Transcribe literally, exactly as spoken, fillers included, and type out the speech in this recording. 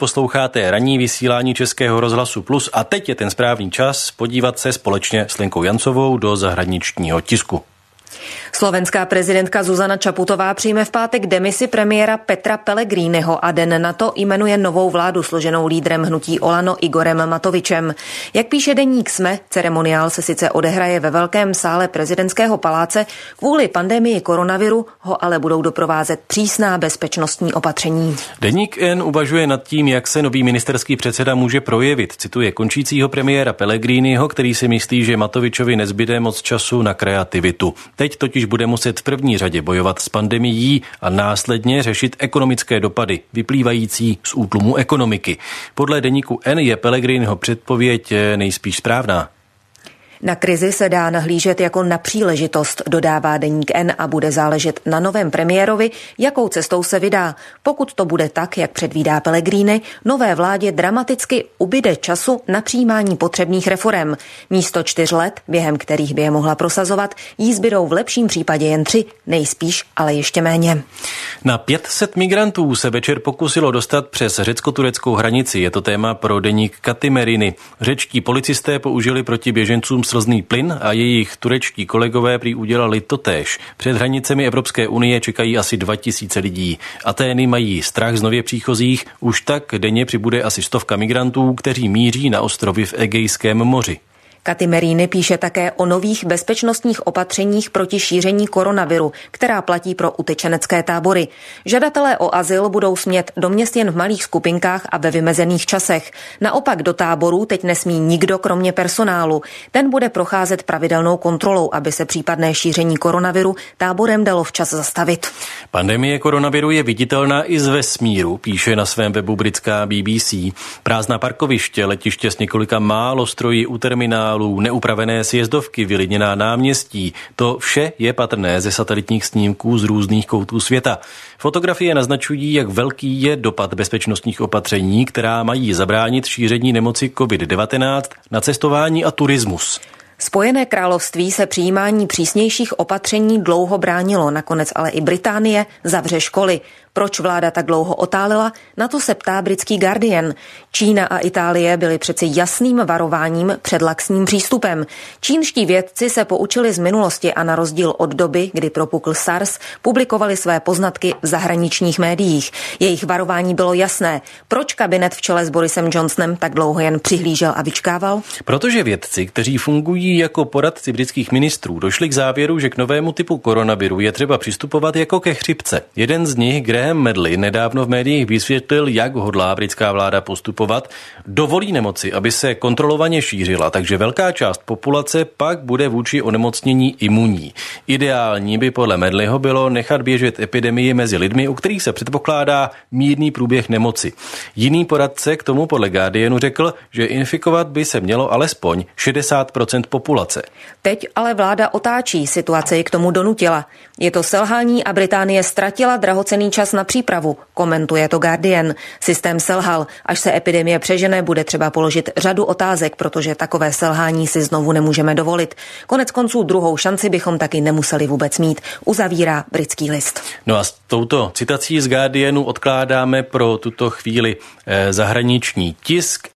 posloucháte ranní vysílání Českého rozhlasu Plus a teď je ten správný čas podívat se společně s Lenkou Jancovou do zahraničního tisku. Slovenská prezidentka Zuzana Čaputová přijme v pátek demisi premiéra Petra Pellegriniho a den na to jmenuje novou vládu složenou lídrem hnutí Olano Igorem Matovičem. Jak píše deník SME, ceremoniál se sice odehraje ve velkém sále prezidentského paláce, kvůli pandemii koronaviru ho ale budou doprovázet přísná bezpečnostní opatření. Deník N uvažuje nad tím, jak se nový ministerský předseda může projevit. Cituje končícího premiéra Pellegriniho, který si myslí, že Matovičovi nezbyde moc času na kreativitu. Teď totiž bude muset v první řadě bojovat s pandemií a následně řešit ekonomické dopady vyplývající z útlumu ekonomiky. Podle deníku N je Pellegriniho předpověď nejspíš správná. Na krizi se dá nahlížet jako na příležitost, dodává deník N, a bude záležet na novém premiérovi, jakou cestou se vydá. Pokud to bude tak, jak předvídá Pellegrini, nové vládě dramaticky ubyde času na přijímání potřebných reforem. Místo čtyř let, během kterých by je mohla prosazovat, jí zbydou v lepším případě jen tři, nejspíš ale ještě méně. Na pět set migrantů se večer pokusilo dostat přes řecko-tureckou hranici. Je to téma pro deník Katimerini. Řečtí policisté použili proti běžencům slzný plyn a jejich turečtí kolegové prý udělali totéž. Před hranicemi Evropské unie čekají asi dva tisíce lidí. Atény mají strach z nově příchozích, už tak denně přibude asi stovka migrantů, kteří míří na ostrovy v Egejském moři. Katimerini píše také o nových bezpečnostních opatřeních proti šíření koronaviru, která platí pro utečenecké tábory. Žadatelé o azyl budou smět do měst jen v malých skupinkách a ve vymezených časech. Naopak do táborů teď nesmí nikdo kromě personálu. Ten bude procházet pravidelnou kontrolou, aby se případné šíření koronaviru táborem dalo včas zastavit. Pandemie koronaviru je viditelná i z vesmíru, píše na svém webu britská B B C. Prázdná parkoviště, letiště s několika málo stroji u terminálu, neupravené sjezdovky, vylidněná náměstí. To vše je patrné ze satelitních snímků z různých koutů světa. Fotografie naznačují, jak velký je dopad bezpečnostních opatření, která mají zabránit šíření nemoci covid devatenáct na cestování a turismus. Spojené království se přijímání přísnějších opatření dlouho bránilo, nakonec ale i Británie zavře školy. Proč vláda tak dlouho otálila? Na to se ptá britský Guardian. Čína a Itálie byly přeci jasným varováním před laxním přístupem. Čínští vědci se poučili z minulosti a na rozdíl od doby, kdy propukl SARS, publikovali své poznatky v zahraničních médiích. Jejich varování bylo jasné. Proč kabinet v čele s Borisem Johnsonem tak dlouho jen přihlížel a vyčkával? Protože vědci, kteří fungují jako poradci britských ministrů, došli k závěru, že k novému typu koronaviru je třeba přistupovat jako ke chřipce. Jeden z nich, Graham Medley, nedávno v médiích vysvětlil, jak hodlá britská vláda postupovat. Dovolí nemoci, aby se kontrolovaně šířila, takže velká část populace pak bude vůči onemocnění imunní. Ideální by podle Medleyho bylo nechat běžet epidemii mezi lidmi, u kterých se předpokládá mírný průběh nemoci. Jiný poradce k tomu podle Guardianu řekl, že infikovat by se mělo alespoň šedesát procent populace. Teď ale vláda otáčí, situace ji k tomu donutila. Je to selhání a Británie ztratila drahocenný čas na přípravu, komentuje to Guardian. Systém selhal, až se epidemie přežene, bude třeba položit řadu otázek, protože takové selhání si znovu nemůžeme dovolit. Konec konců druhou šanci bychom taky nemuseli vůbec mít, uzavírá britský list. No a s touto citací z Guardianu odkládáme pro tuto chvíli eh, zahraniční tisk